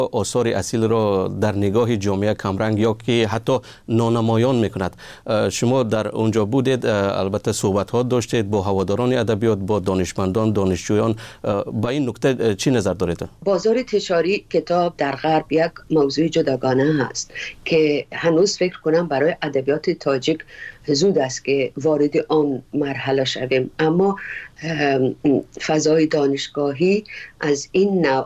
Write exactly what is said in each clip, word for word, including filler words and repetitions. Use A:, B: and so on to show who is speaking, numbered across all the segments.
A: آثار اصیل را در نگاه جامعه کمرنگ یا که حتی نانمایان میکند. شما در اونجا بودید، البته صحبت ها داشتید با هواداران ادبیات، با دانشمندان، دانشجویان. با این نکته چی نظر دارید؟
B: بازار تجاری کتاب در غرب یک موضوع جداگانه هست که هنوز فکر کنم برای ادبیات تاجیک زود است که وارد آن مرحله شویم، اما فضای دانشگاهی از این نوع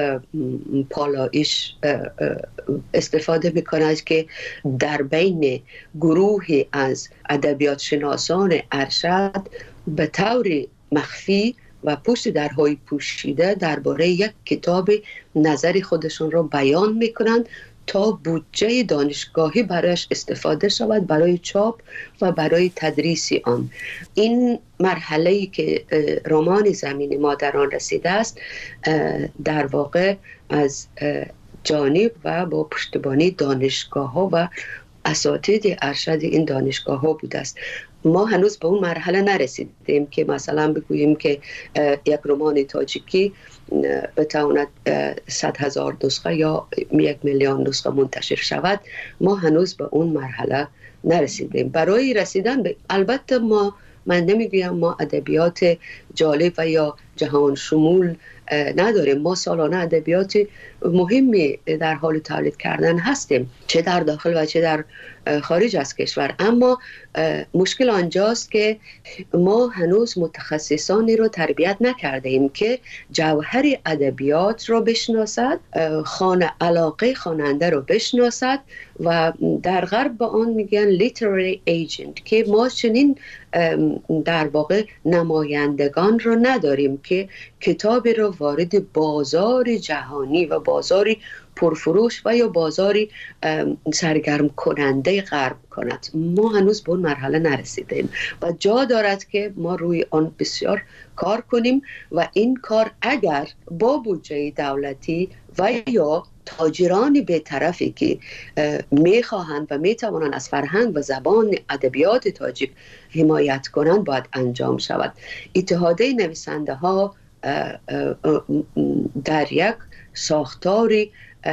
B: پالایش استفاده می‌کند که در بین گروهی از ادبیات شناسان ارشد به طور مخفی و پشت درهای پوشیده درباره یک کتاب نظر خودشون را بیان می‌کنند تا بودجه دانشگاهی برایش استفاده شود برای چاپ و برای تدریس آن. این مرحله‌ای که رمان زمین مادران رسیده است در واقع از جانب و با پشتیبانی دانشگاه‌ها و اساتید ارشد این دانشگاه‌ها بوده است. ما هنوز به اون مرحله نرسیدیم که مثلا بگوییم که یک رمان تاجیکی بتواند صد هزار نسخه یا یک میلیون نسخه منتشر شود. ما هنوز به اون مرحله نرسیدیم. برای رسیدن به، البته ما من نمیگویم ما ادبیات جالب و یا جهان شمول نداریم. ما سالانه ادبیات مهمی در حال تولید کردن هستیم، چه در داخل و چه در خارج از کشور. اما مشکل آنجاست که ما هنوز متخصصانی رو تربیت نکرده ایم که جوهر ادبیات رو بشناسد، خانه علاقه خواننده رو بشناسد و در غرب به آن میگن literary agent، که ما چنین در واقع نمایندگان رو نداریم که کتاب رو وارد بازار جهانی و بازاری پرفروش و یا بازاری سرگرم کننده غرب کند. ما هنوز به اون مرحله نرسیدیم و جا دارد که ما روی آن بسیار کار کنیم و این کار اگر با بودجه دولتی و یا تاجران بی‌طرفی که میخواهند و میتوانند از فرهنگ و زبان ادبیات تاجیک حمایت کنند باید انجام شود. اتحادیه نویسنده ها در یک ساختاری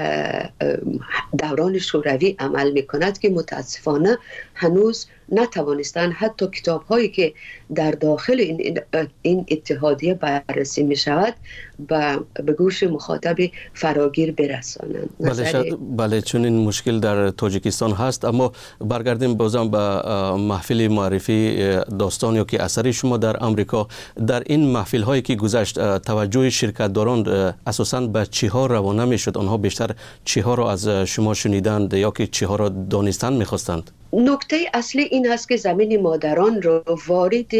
B: دوران شوروی عمل می کند که متاسفانه هنوز نتوانستن حتی کتاب هایی که در داخل این, این اتحادیه بررسی می شود به گوش مخاطب فراگیر برسانند.
A: بله, بله چون این مشکل در تاجیکستان هست. اما برگردیم بازم به محفل معرفی داستانی که اثری شما در آمریکا. در این محفل هایی که گذشت توجه شرکت داران اساساً به چی ها روانه می شد؟ آنها بیشتر چی ها را از شما شنیدند یا که چی ها را دانستند می خواستند؟
B: نکته اصلی این است که زمین مادران رو وارد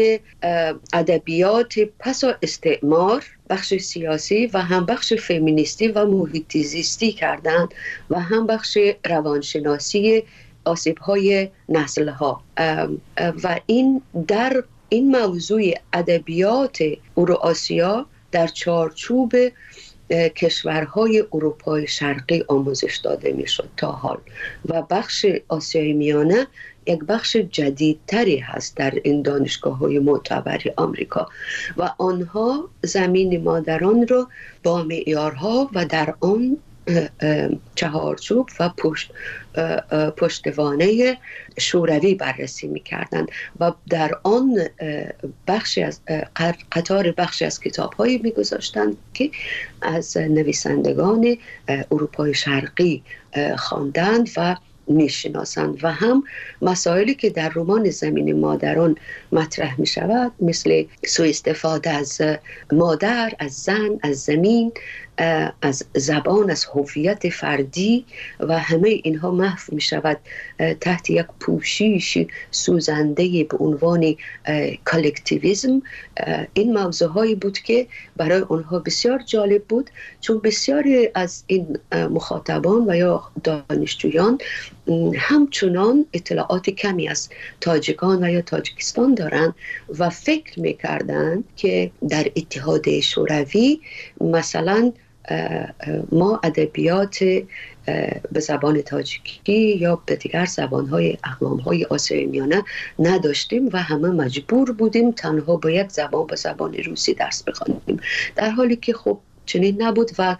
B: ادبیات پس از استعمار، بخش سیاسی و هم بخش فمینیستی و محیط زیستی کردند و هم بخش روانشناسی آسیب‌های نسل‌ها و این در این موضوع ادبیات اوراسیا در چارچوب کشورهای اروپای شرقی آموزش داده می شد تا حال و بخش آسیای میانه یک بخش جدیدتری هست در این دانشگاه های معتبر آمریکا و آنها زمین مادران رو با معیارها و در آن چهارچوب و پشت پشتوانه شوروی بررسی می‌کردند و در آن بخشی از قطار بخشی از کتاب‌هایی می‌گذاشتند که از نویسندگان اروپای شرقی خواندند و میشناسند و هم مسائلی که در رمان زمین مادران مطرح می شود مثل سوء استفاده از مادر، از زن، از زمین، از زبان، از هویت فردی و همه اینها محو می شود تحت یک پوشش سوزنده به عنوان کالکتیویسم. این موضوع هایی بود که برای آنها بسیار جالب بود چون بسیاری از این مخاطبان و یا دانشجویان همچنان اطلاعات کمی از تاجیکان و یا تاجیکستان دارند و فکر میکردند که در اتحاد شوروی مثلا ما ادبیات به زبان تاجیکی یا به دیگر زبانهای اقوامهای آسیای میانه نداشتیم و همه مجبور بودیم تنها با یک زبان به زبان روسی درس بخوانیم، در حالی که خب چنین نبود و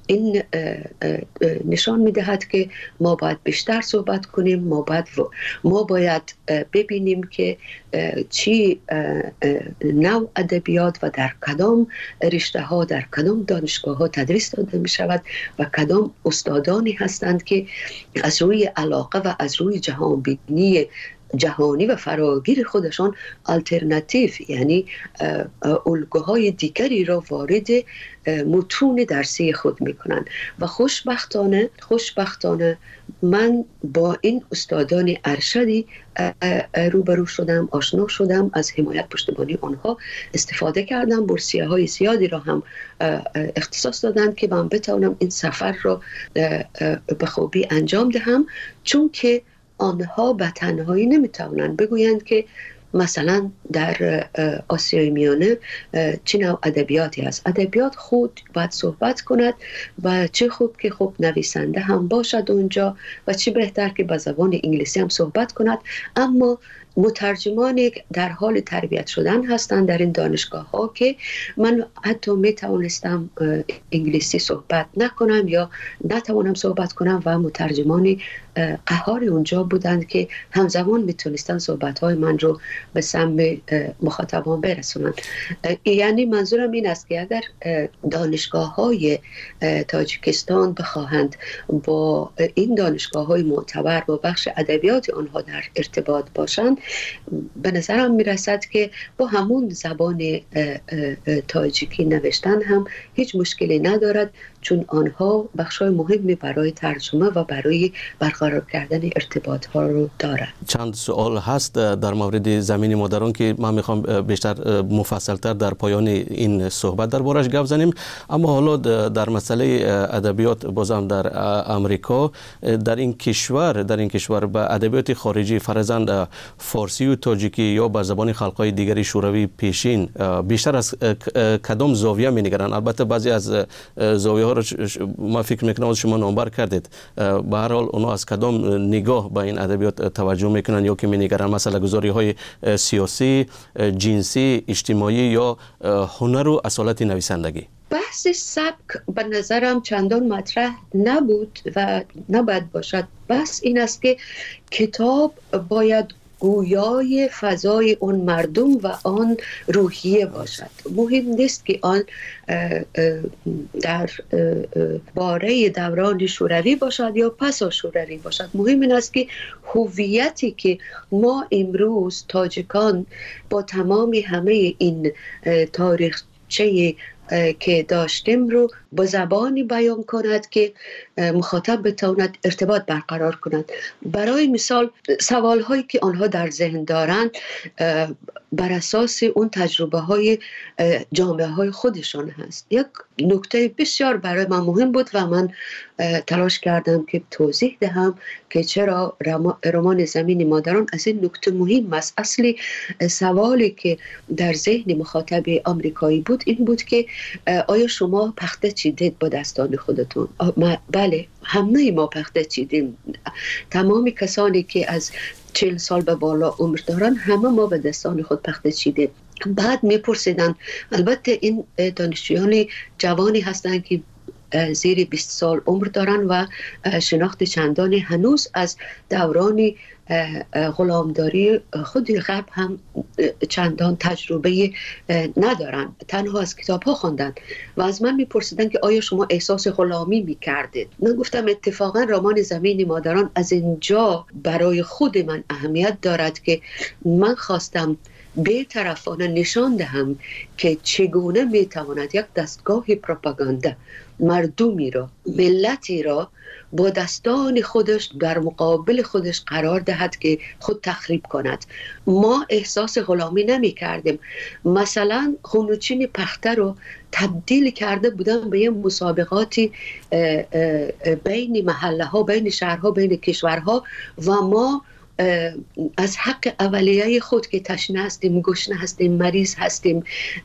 B: این نشان میدهد که ما باید بیشتر صحبت کنیم. ما باید ما باید ببینیم که چی نوع ادبیات و در کدام رشته ها در کدام دانشگاه ها تدریس داده می شود و کدام استادانی هستند که از روی علاقه و از روی جهان بینی جهانی و فراگیر خودشان آلترناتیو، یعنی الگوهای دیگری را وارد متون درسی خود میکنند. و خوشبختانه خوشبختانه من با این استادان ارشدی روبرو شدم، آشنا شدم، از حمایت پشتیبانی آنها استفاده کردم. بورسیه های زیادی را هم اختصاص دادن که من بتوانم این سفر را به خوبی انجام دهم، چون که آنها به تنهایی نمیتوانند بگویند که مثلا در آسیای میانه چه نوع ادبیاتی هست. ادبیات خود باید صحبت کند و چه خوب که خوب نویسنده هم باشد اونجا و چه بهتر که به زبان انگلیسی هم صحبت کند. اما مترجمان در حال تربیت شدن هستند در این دانشگاه ها که من حتی می توانستم انگلیسی صحبت نکنم یا نتوانم صحبت کنم و مترجمان قهار اونجا بودند که همزمان میتونستن صحبت های من رو به سمع مخاطبان برسونند. یعنی منظورم این است که اگر دانشگاه های تاجیکستان بخواهند با این دانشگاه های معتبر با بخش ادبیات آنها در ارتباط باشند، به نظرم میرسد که با همون زبان تاجیکی نوشتن هم هیچ مشکلی ندارد، چون آنها بخشای مهمی برای ترجمه و برای برقرار کردن ارتباط ها رو دارند.
A: چند سوال هست در مورد زمین مادران که من میخوام بیشتر مفصلتر در پایان این صحبت دربارش گپ زنیم. اما حالا در مسئله ادبیات بازم در امریکا، در این کشور در این کشور به ادبیات خارجی فرضاً فارسی و تاجیکی یا به زبان خلق‌های دیگری شوروی پیشین بیشتر از کدام زاویه می‌نگرند؟ البته بعضی از زاویه ها رو ما فکر میکنم شما نامبر کردید. به هر حال اونا از کدام نگاه به این ادبیات توجه میکنن یا که می‌نگرند؟ مثلا گزاری های سیاسی، جنسی، اجتماعی یا هنر و اصالت نویسندگی؟
B: بحث سبک به نظرم چندان مطرح نبود و نباید باشد. بحث این است که کتاب باید گویای فضای اون مردم و آن روحیه باشد. مهم نیست که آن در باره دوران شوروی باشد یا پس از شوروی باشد. مهم این است که هویتی که ما امروز تاجیکان با تمام همه این تاریخچه که داشتیم رو با زبانی بیان کند که مخاطب بتواند ارتباط برقرار کند. برای مثال سوال هایی که آنها در ذهن دارند بر اساس اون تجربه های جامعه های خودشان هست. یک نکته بسیار برای من مهم بود و من تلاش کردم که توضیح دهم که چرا رمان زمین مادران از این نکته مهم است. اصلی سوالی که در ذهن مخاطب آمریکایی بود این بود که آیا شما پخته چیدید با دستان خودتون؟ بله، همه ما پخته چیدیم. تمامی کسانی که از چهل سال به بالا عمر دارن همه ما به دستان خود پخته چیدیم. بعد میپرسیدن، البته این دانشجویان جوانی هستند که زیر بیست سال عمر دارن و شناخت چندان هنوز از دوران غلامداری خود غرب هم چندان تجربه ندارن، تنها از کتاب ها خوندن و از من میپرسیدن که آیا شما احساس غلامی میکردید؟ من گفتم اتفاقا رمان زمین مادران از اینجا برای خود من اهمیت دارد که من خواستم بی‌طرفانه نشان دهم که چگونه میتواند یک دستگاه پروپاگاندا مردمی را، ملتی را با دستان خودش در مقابل خودش قرار دهد که خود تخریب کند. ما احساس غلامی نمی کردیم. مثلا خونوچین پخته رو تبدیل کرده بودن به یه مسابقاتی بین محله ها، بین شهرها، بین کشورها و ما از حق اولیه خود که تشنه هستیم، گشنه هستیم، مریض هستیم،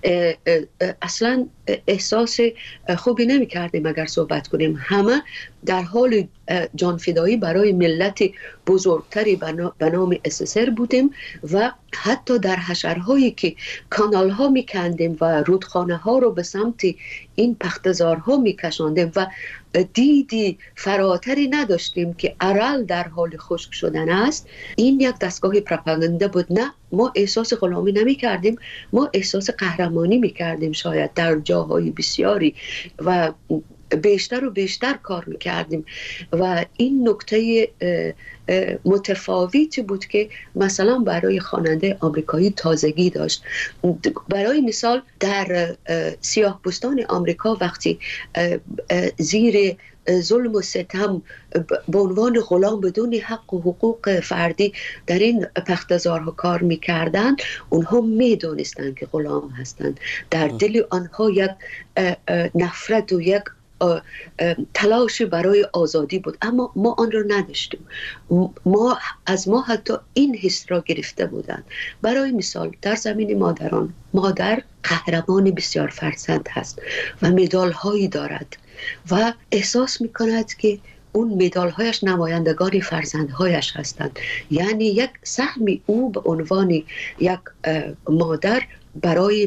B: اصلا احساس خوبی نمی کردیم اگر صحبت کنیم. همه در حال جانفدایی برای ملت بزرگتری به نام اس اس ار بودیم و حتی در حشرهایی که کانال ها می کندیم و رودخانه ها رو به سمت این پختزارها می کشاندیم و دیدی فراتری نداشتیم که ارل در حال خشک شدن است. این یک دستگاه پروپاگاندا بود. نه، ما احساس غلامی نمی کردیم، ما احساس قهرمانی می کردیم شاید در جاهای بسیاری و بیشتر و بیشتر کار میکردیم و این نکته متفاوتی بود که مثلا برای خواننده آمریکایی تازگی داشت. برای مثال در سیاه پوستان آمریکا وقتی زیر ظلم و ستم به عنوان غلام بدون حق و حقوق فردی در این پختزارها کار میکردن، اونها میدونستند که غلام هستند. در دل آنها یک نفرت و یک تلاش برای آزادی بود، اما ما آن را نداشتیم. ما از ما حتی این حس را گرفته بودند. برای مثال در زمین مادران، مادر قهرمان بسیار فرزند هست و مدال هایی دارد و احساس میکند که اون مدال هایش نمایندگان فرزندهایش هستند. یعنی یک سهمی او به عنوان یک مادر برای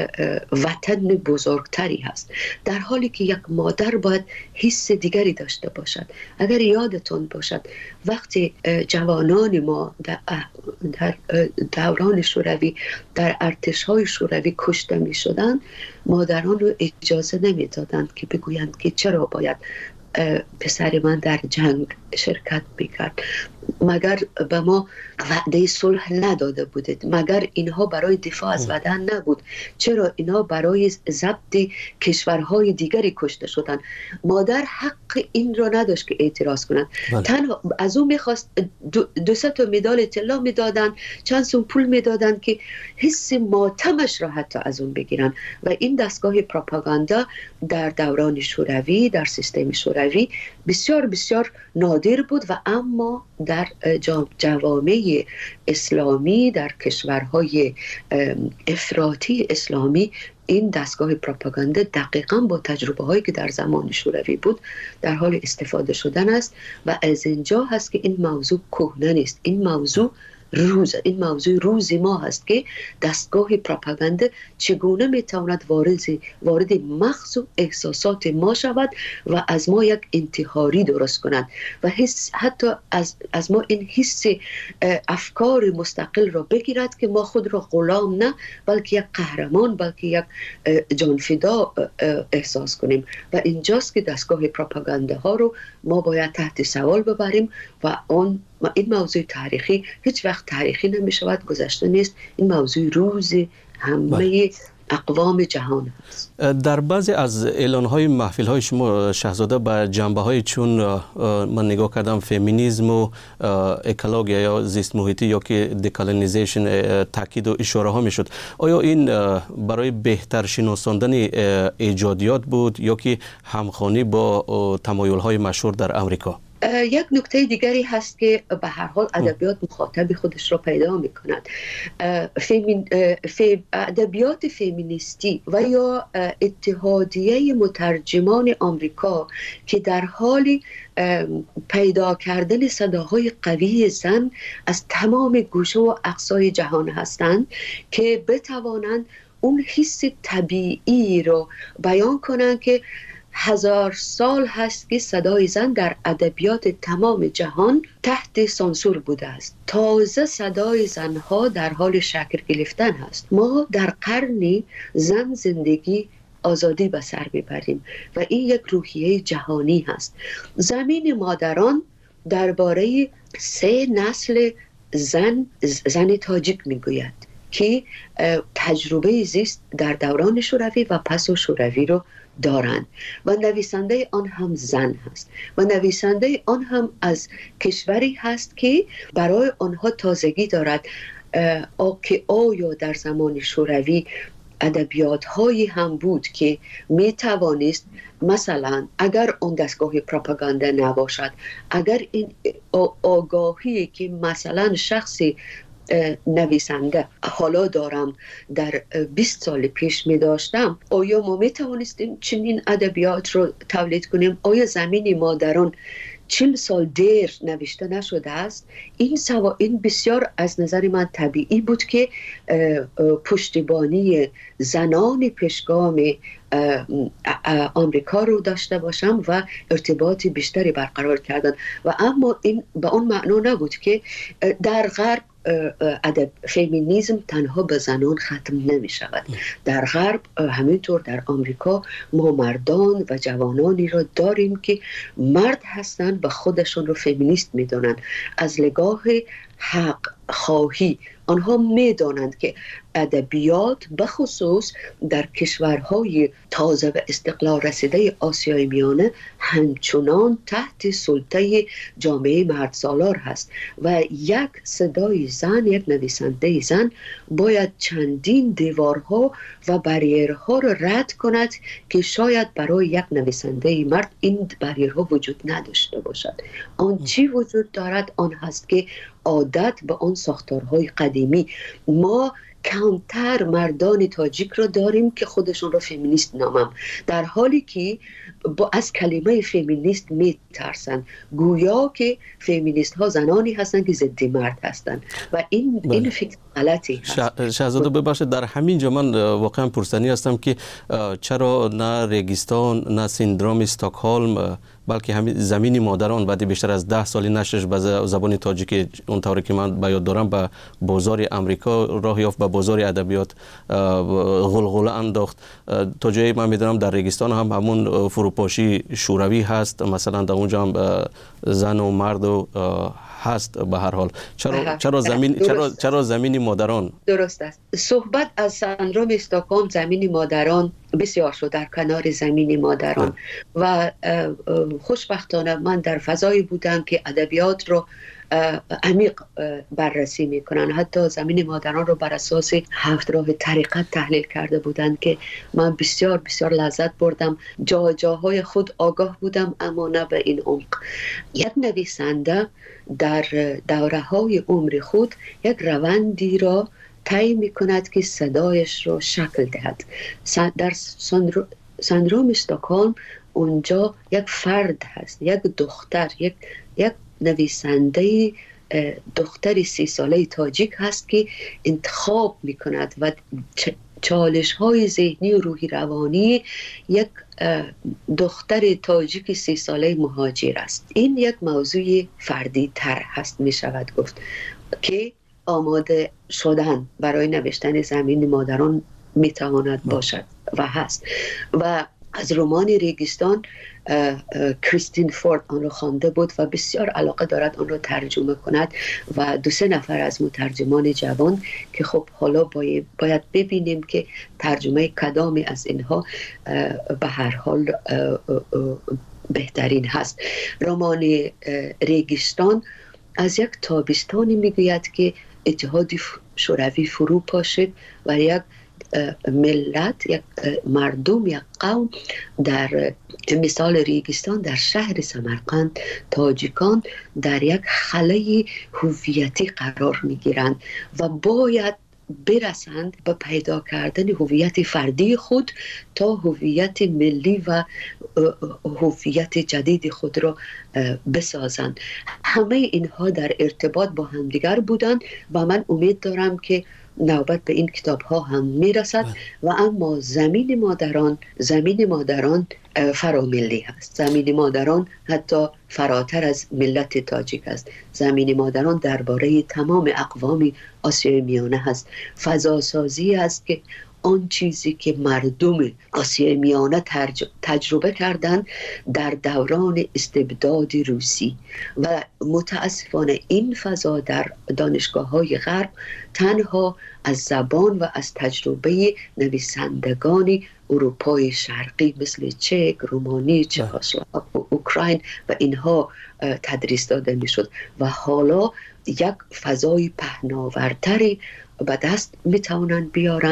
B: وطن بزرگتری هست، در حالی که یک مادر باید حس دیگری داشته باشد. اگر یادتون باشد وقتی جوانان ما در دوران شوروی در ارتش‌های شوروی کشته می شدند، مادران رو اجازه نمی دادند که بگویند که چرا باید پسر من در جنگ شرکت میکرد، مگر به ما وعده صلح نداده بودید، مگر اینها برای دفاع از وطن نبود، چرا اینها برای ضبط کشورهای دیگری کشته شدن؟ مادر حق این را نداشت که اعتراض کنند. تنها از اون میخواست دو, دو سه تا مدال طلا میدادن، چند سوم پول میدادن که حس ماتمش را حتی از اون بگیرن. و این دستگاه پروپاگاندا در دوران شوروی، در سیستم شوروی بسیار بسیار نادر بود و اما در جوامع اسلامی، در کشورهای افراطی اسلامی، این دستگاه پروپاگاندا دقیقاً با تجربه هایی که در زمان شوروی بود در حال استفاده شدن است و از اینجا هست که این موضوع کهنه نیست. این موضوع روز این موضوع روز ما هست که دستگاه پروپاگاندا چگونه میتواند وارد وارد مغز و احساسات ما شود و از ما یک انتحاری درست کند و حس حتی از از ما این حس افکار مستقل را بگیرد که ما خود را غلام نه بلکه یک قهرمان، بلکه یک جانفدا احساس کنیم. و اینجاست که دستگاه پروپاگاندا ها رو ما باید تحت سوال ببریم و آن این موضوع تاریخی هیچ وقت تاریخی نمی شود، گذشته نیست. این موضوع روز همه اقوام جهان هست.
A: در بعضی از اعلان‌های محفل‌های شما شاهزاده به جنبه‌های چون من نگاه کردم فمینیسم و اکولوژی یا زیست محیطی یا که دکالونیزیشن تاکید و اشاره ها میشد، آیا این برای بهتر شناساندن ایجادیات بود یا که همخوانی با تمایل‌های مشهور در امریکا؟
B: یک نکته دیگری هست که به هر حال ادبیات مخاطب خودش را پیدا می کند. فیمین، فی، ادبیات فمینیستی و یا اتحادیه مترجمان آمریکا که در حال پیدا کردن صداهای قوی زن از تمام گوشه و اقصای جهان هستند که بتوانند اون حس طبیعی رو بیان کنند که هزار سال هست که صدای زن در ادبیات تمام جهان تحت سانسور بوده است. تازه صدای زنها در حال شکل گرفتن هست. ما در قرنی زن زندگی آزادی به سر میبریم و این یک روحیه جهانی هست. زمین مادران درباره سه نسل زن زن تاجیک میگوید که تجربه زیست در دوران شوروی و پس از شوروی رو دارند و نویسنده آن هم زن هست و نویسنده آن هم از کشوری هست که برای آنها تازگی دارد. که آیا در زمان شوروی ادبیات هایی هم بود که می توانست مثلا اگر اون دستگاه پروپاگاندا نباشد، اگر این آگاهی که مثلا شخصی نویسنده حالا دارم در بیست سال پیش می داشتم، آیا ما می توانستیم چنین ادبیات رو تولید کنیم؟ آیا زمین ما در آن چل سال دیر نوشته نشده است؟ این سوا این بسیار از نظر من طبیعی بود که پشتیبانی زنان پیشگام آمریکا رو داشته باشم و ارتباط بیشتری برقرار کردن. و اما این به اون معنا نبود که در غرب ادب فمینیسم تنها به زنان ختم نمی شود. در غرب همینطور در آمریکا ما مردان و جوانانی را داریم که مرد هستند و خودشون رو فمینیست می دانند. از نگاه حق خواهی آنها می دانند که ادبیات بخصوص در کشورهای تازه و استقلال رسیده آسیای میانه همچنان تحت سلطه جامعه مرد سالار هست و یک صدای زن، یک نویسنده زن باید چندین دیوارها و بریرها را رد کند که شاید برای یک نویسنده مرد این بریرها وجود نداشته باشد. آن چی وجود دارد؟ آن هست که عادت به آن ساختارهای قدیمی. ما کمتر مردان تاجیک را داریم که خودشون را فمینیست نامم، در حالی که با از کلمه فمینیست می ترسن، گویا که فمینیست ها زنانی هستند که ضد مرد هستند و این بله. این فکر غلطی هست.
A: شهزاده ببخشید، در همین جا من واقعا پرسنی هستم که چرا نه ریگستان نه سندروم استکهلم بلکه همین زمین مادران بعد بیشتر از ده سالی نشرش به زبان تاجیک اونطوری که من به یاد دارم به بازار امریکا راه یافت، به بازار ادبیات غلغله انداخت. تا جایی من میدونم در ریگستان هم همون فروپاشی شوروی هست، مثلا در اونجا هم زن و مرد و هست. به هر حال چرا چرا زمین چرا چرا زمین مادران؟
B: درست است. صحبت از سندروم استکهلم زمین مادران بسیار شد در کنار زمین مادران و خوشبختانه من در فضایی بودم که ادبیات رو عمیق بررسی میکنن. حتی زمین مادران رو بر اساس هفت راه طریقت تحلیل کرده بودن که من بسیار بسیار لذت بردم. جا جاهای خود آگاه بودم اما نه به این عمق. یک نویسنده در دوره های عمر خود یک روندی را طی میکند که صدایش رو شکل دهد. در سندروم استکهلم اونجا یک فرد هست، یک دختر، یک یک نویسنده دختر سی ساله تاجیک هست که انتخاب میکند و چالش های ذهنی و روحی روانی یک دختر تاجیک سی ساله مهاجر است. این یک موضوع فردی تر هست می شود گفت که آماده شدن برای نوشتن زمین مادران می تواند باشد و هست. و از رمان ریگستان کریستین فورد آن را خوانده بود و بسیار علاقه دارد آن را ترجمه کند و دو سه نفر از مترجمان جوان که خب حالا باید, باید ببینیم که ترجمه کدامی از اینها به هر حال بهترین هست. رمان ریگستان از یک تابستانی میگوید که اتحاد شوروی فرو پاشد و یک ملت، یک مردم، یک قوم در مثال ریگستان در شهر سمرقند تاجیکان در یک خلأ هویتی قرار میگیرند و باید برسند به پیدا کردن هویت فردی خود تا هویت ملی و هویت جدید خود را بسازند. همه اینها در ارتباط با همدیگر بودند و من امید دارم که نوبت به این کتاب ها هم میرسد و اما زمین مادران زمین مادران فراملی هست. زمین مادران حتی فراتر از ملت تاجیک است. زمین مادران درباره تمام اقوام آسیای میانه هست. فضاسازی است که آن چیزی که مردم آسیای میانه تجربه کردند در دوران استبداد روسی و متاسفانه این فضا در دانشگاه‌های غرب تنها از زبان و از تجربه نویسندگان اروپای شرقی مثل چک، رومانی، چکسلواک، اوکراین و اینها تدریس داده میشد و حالا یک فضای پهناورتری به دست میتوانند بیارند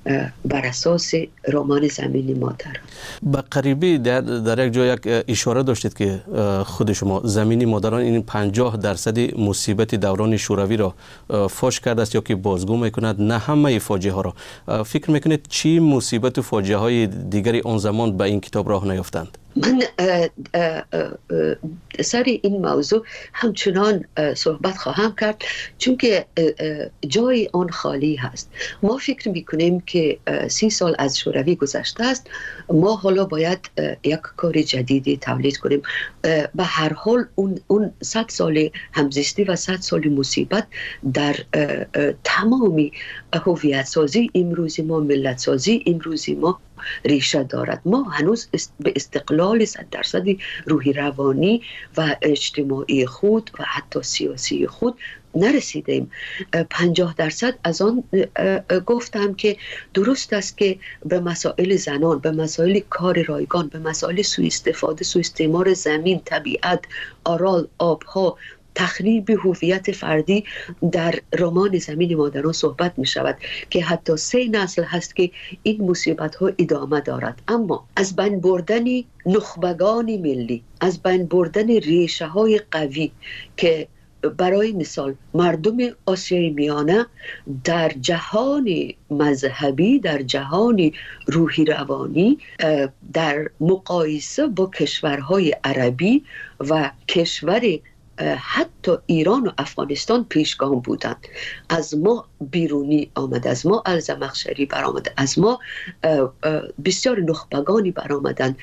B: بر اساس رمان زمین مادر.
A: به قریبی در, در یک جای یک اشاره داشتید که خود شما زمین مادران این پنجاه درصد مصیبت دوران شوروی را فاش کرده است یا که بازگو میکند، نه همه فاجعه ها را. فکر میکنید چی مصیبت و فاجعه های دیگری آن زمان به این کتاب راه نیافتند؟
B: من اه اه اه سر این موضوع همچنان صحبت خواهم کرد چون که جای آن خالی هست. ما فکر میکنیم که سی سال از شوروی گذشته است، ما حالا باید یک کار جدیدی تولید کنیم. به هر حال اون اون صد سال همزیستی و صد سال مصیبت در تمامی هویت سازی امروزی ما، ملت سازی امروزی ما ریشه دارد. ما هنوز به استقلال صد درصدی روحی روانی و اجتماعی خود و حتی سیاسی خود نرسیدیم. پنجاه درصد از آن گفتم که درست است که به مسائل زنان، به مسائل کار رایگان، به مسائل سوء استفاده، سوء استعمار زمین، طبیعت، آرال، آبها، تخریب هویت فردی در رمان زمین مادران صحبت می شود که حتی سه نسل هست که این مصیبت ها ادامه دارد. اما از بین بردن نخبگان ملی، از بین بردن ریشه های قوی که برای مثال مردم آسیای میانه در جهان مذهبی، در جهان روحی روانی، در مقایسه با کشورهای عربی و کشور حتی ایران و افغانستان پیشگام بودند. از ما بیرونی آمد، از ما الزمخشری برآمد، از ما بسیار نخبگانی برآمدند.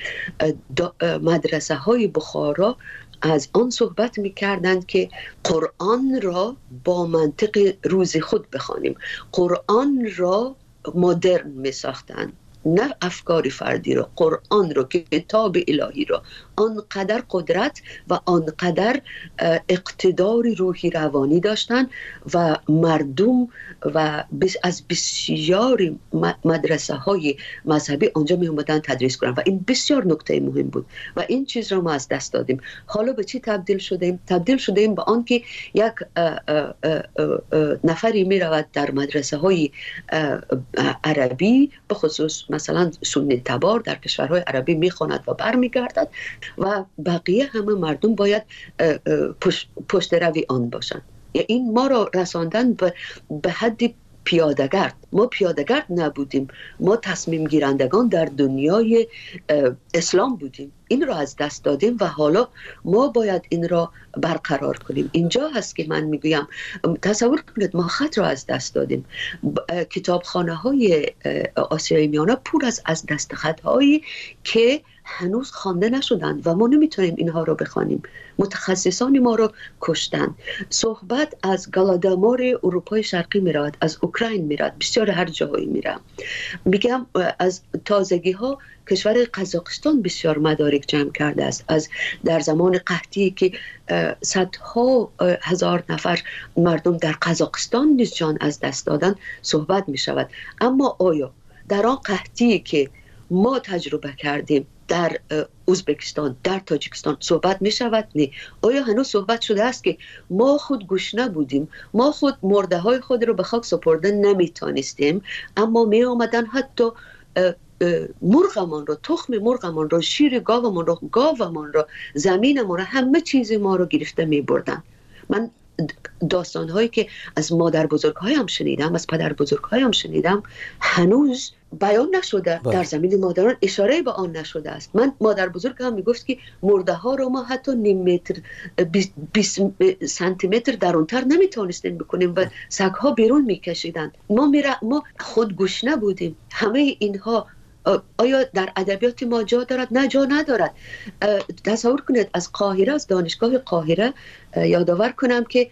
B: مدرسه های بخارا از آن صحبت می کردند که قرآن را با منطق روز خود بخوانیم، قرآن را مدرن می ساختند، نه افکار فردی را، قرآن را که کتاب الهی را. آنقدر قدرت و آنقدر اقتدار روحی روانی داشتن و مردم و از بسیار مدرسه های مذهبی آنجا می اومدن تدریس کنن و این بسیار نکته مهم بود و این چیز را ما از دست دادیم. حالا به چی تبدیل شدیم؟ تبدیل شدیم به آن که یک نفری می رود در مدرسه های عربی، به خصوص مثلا سنی تبار در کشورهای عربی می خواند و بر می گردد و بقیه همه مردم باید پشت, پشت روی آن باشند. یعنی این ما را رساندن به, به حد پیاده‌گرد. ما پیاده‌گرد نبودیم، ما تصمیم گیرندگان در دنیای اسلام بودیم. این را از دست دادیم و حالا ما باید این را برقرار کنیم. اینجا هست که من میگویم تصور کنید ما خط را از دست دادیم. کتابخانه های آسیای میانه پر از از دست خط هایی که هنوز خوانده نشدند و ما نمیتونیم اینها رو بخوانیم. متخصصان ما رو کشتن. صحبت از گلادامار اروپای شرقی میراد، از اوکراین میراد، بسیار هر جایی میره. میگم از تازگی ها کشور قزاقستان بسیار مدارک جمع کرده است. از در زمان قحطی که صدها هزار نفر مردم در قزاقستان نیز جان از دست دادن صحبت می شود. اما آیا در آن قحطی که ما تجربه کردیم در ازبکستان، در تاجیکستان صحبت می شود؟ نه. آیا هنوز صحبت شده است که ما خود گشنه بودیم، ما خود مرده های خود رو به خاک سپردن نمی تانستیم، اما می آمدن حتی مرغمان رو، تخم مرغمان رو، شیر گاومان رو، گاومان رو، زمینمان رو، همه چیز ما رو گرفته می بردن. من داستان هایی که از مادر بزرگ هایم شنیدم، از پدر بزرگ هایم شنیدم، هنوز بیان نشده. با. در زمین مادران اشاره به آن نشده است. من مادر بزرگ هم میگفت که مرده ها رو ما حتی نیم متر بیست سانتی متر درونتر نمیتونستیم بکنیم و سگ ها بیرون میکشیدن. ما میره ما خود گشنه بودیم. همه اینها آیا در ادبیات ما جا دارد؟ نه، جا ندارد. تصور کنید از قاهره، از دانشگاه قاهره یادآور کنم که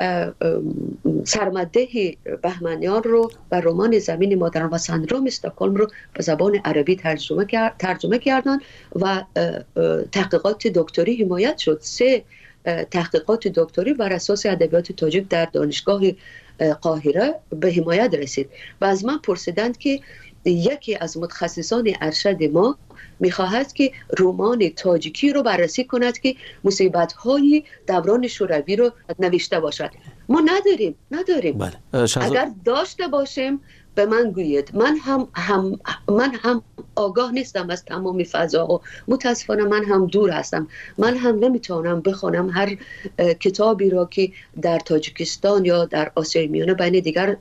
B: سرمده بهمنیان رو و رمان زمین مادران و سندروم استکهلم رو به زبان عربی ترجمه کرد، ترجمه کردن و تحقیقات دکتری حمایت شد. سه تحقیقات دکتری بر اساس ادبیات تاجیک در دانشگاه قاهره به حمایت رسید و از من پرسیدند که یکی از متخصصان ارشد ما میخواهد که رمان تاجیکی رو بررسی کند که مصیبت‌های دوران شوروی رو نوشته باشد. ما نداریم نداریم
A: بله.
B: اگر داشته باشیم به من گوید. من هم, هم من هم آگاه نیستم از تمام فضاها، متاسفانه من هم دور هستم، من هم نمیتونم بخونم هر کتابی را که در تاجیکستان یا در آسیای میانه بین دیگر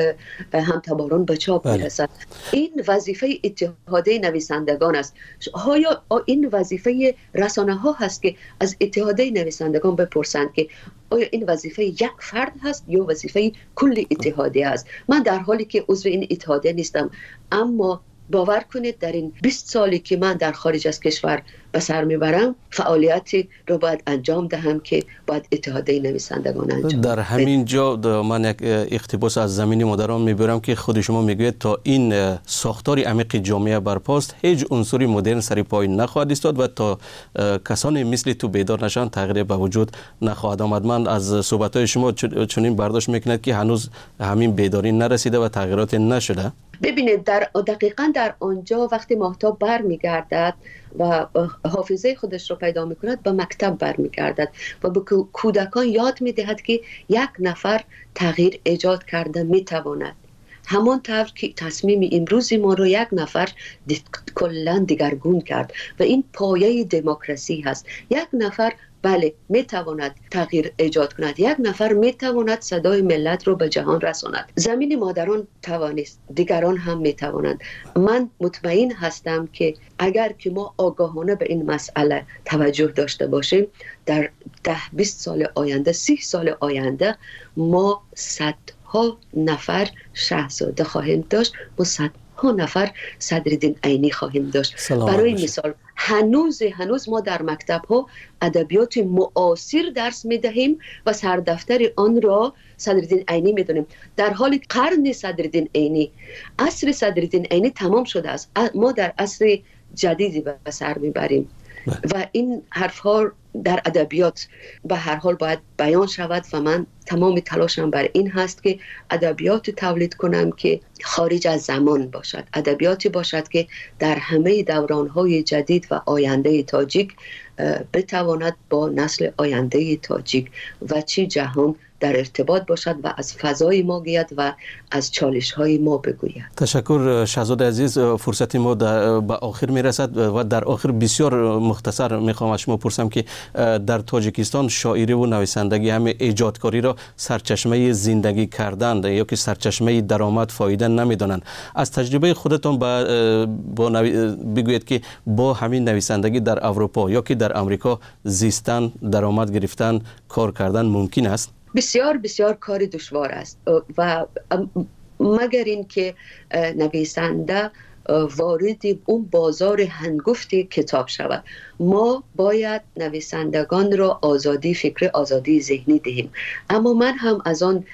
B: همتباران به چاپ میرسد. این وظیفه اتحادیه نویسندگان است. آیا این وظیفه رسانه ها هست که از اتحادیه نویسندگان بپرسند که آیا این وظیفه یک فرد هست یا وظیفه کل اتحادیه است؟ من در حالی که عضو این اتحادیه نیستم، اما باور کنید در این بیست سالی که من در خارج از کشور به سر میبرم فعالیتی رو باید انجام دهم که باید اتحادیه نویسندگان انجام
A: در همین جا من یک اقتباس از زمین مادران میبرم که خود شما میگوید تا این ساختار عمیق جامعه برپاست هیچ عنصری مدرن سر پای نخواهد ایستاد و تا کسانی مثل تو بیدار نشان تغییر به وجود نخواهد آمد. من از صحبت‌های شما چنین برداشت میکنید که هنوز همین بیداری نرسیده و تغییرات نشده.
B: ببینید در دقیقاً در آنجا وقتی ماهتاب برمیگردد و حافظه خودش رو پیدا میکند به مکتب برمیگردد و به کودکان یاد میدهد که یک نفر تغییر ایجاد کرده میتواند، همان طور که تصمیم امروزی ما رو یک نفر کلاً دیگرگون کرد و این پایه دموکراسی هست. یک نفر بله میتواند تغییر ایجاد کند، یک نفر میتواند صدای ملت رو به جهان رساند. زمین مادران توانست، دیگران هم میتوانند. من مطمئن هستم که اگر که ما آگاهانه به این مسئله توجه داشته باشیم در ده بیست سال آینده، سی سال آینده ما صدها نفر شاهزاده خواهیم داشت، ما صدها نفر صدرالدین عینی خواهیم داشت. برای مثال هنوز هنوز ما در مکتب ها ادبیات معاصر درس میدهیم و سردفتر آن را صدرالدین عینی میدونیم، در حالی قرن صدرالدین عینی، عصر صدرالدین عینی تمام شده است. ما در عصر جدیدی به سر میبریم و این حرف ها در ادبیات به هر حال باید بیان شود و من تمام تلاشم بر این هست که ادبیات تولید کنم که خارج از زمان باشد، ادبیاتی باشد که در همه دوران‌های جدید و آینده تاجیک بتواند با نسل آینده تاجیک و چی جهان در ارتباط باشد و از فضای ما گوید و از چالش‌های ما بگوید.
A: تشکر شاهزاده عزیز. فرصت ما به آخر میرسد و در آخر بسیار مختصر میخوام از شما پرسم که در تاجیکستان شاعری و نویسندگی همه ایجادکاری را سرچشمه زندگی کردند یا که سرچشمه درآمد فایده نمیدانند. از تجربه خودتان با, با نوی... بگویید که با همین نویسندگی در اروپا یا که در امریکا زیستن، درآمد گرفتن، کار کردن ممکن است؟
B: بسیار بسیار کار دشوار است و مگر این که نویسنده وارد اون بازار هنگفت کتاب شود. ما باید نویسندگان را آزادی فکر، آزادی ذهنی دهیم، اما من هم از آن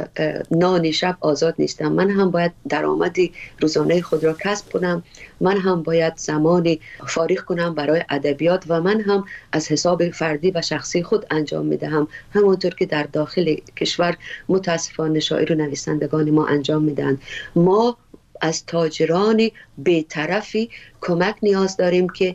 B: نان شب آزاد نیستم. من هم باید درآمدی روزانه خود را کسب کنم، من هم باید زمانی فارغ کنم برای ادبیات و من هم از حساب فردی و شخصی خود انجام میدهم، همونطور که در داخل کشور متاسفانه شاعر و نویسندگان ما انجام میدن. ما از تاجران بی‌طرفی کمک نیاز داریم که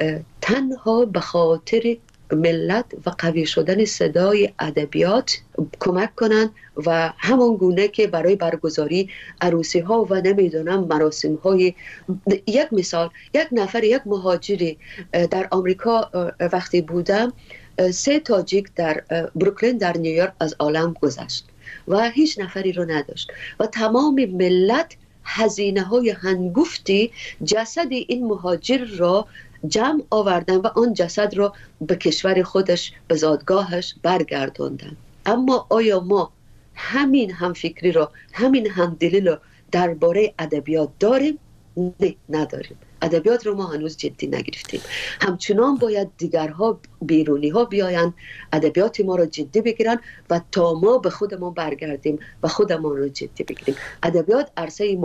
B: تنها به خاطر ملت و قوی شدن صدای ادبیات کمک کنند و همان گونه که برای برگزاری عروسی ها و نمیدونم مراسم های، یک مثال، یک نفر، یک مهاجری در آمریکا وقتی بودم، سه تاجیک در بروکلین در نیویورک از عالم گذشت و هیچ نفری رو نداشت و تمام ملت هزینه های هنگفتی جسد این مهاجر را جمع آوردن و آن جسد را به کشور خودش، به زادگاهش برگرداندن. اما آیا ما همین همفکری را، همین همدلی را درباره ادبیات داریم؟ نه، نداریم. ادبیات رو ما هنوز جدی نگرفتیم. همچنان باید دیگرها، بیرونی ها بیاین ادبیات ما رو جدی بگیرن و تا ما به خودمون برگردیم و خودمون رو جدی بگیریم. ادبیات عرصه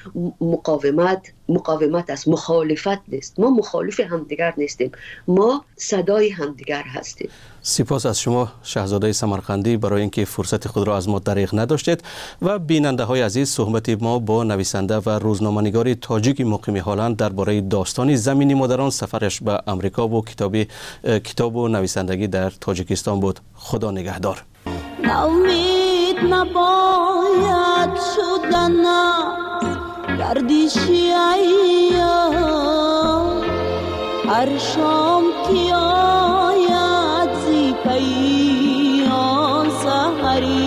B: مقاومت مقاومت است، مخالفت نیست. ما مخالف همدیگر نیستیم، ما صدای همدیگر هستیم.
A: سپاس از شما شاهزاده سمرقندی برای اینکه فرصت خود را از ما دریغ نداشتید. و بیننده های عزیز، صحبت ما با نویسنده و روزنامه‌نگار تاجیک مقیم هلند درباره داستان زمین مادران، سفرش به امریکا و کتابی کتاب و نویسندگی در تاجیکستان بود. خدا نگهدار.
C: ناامید نباید شدن گردشی ایام هر شام کی آید زی پیام سحری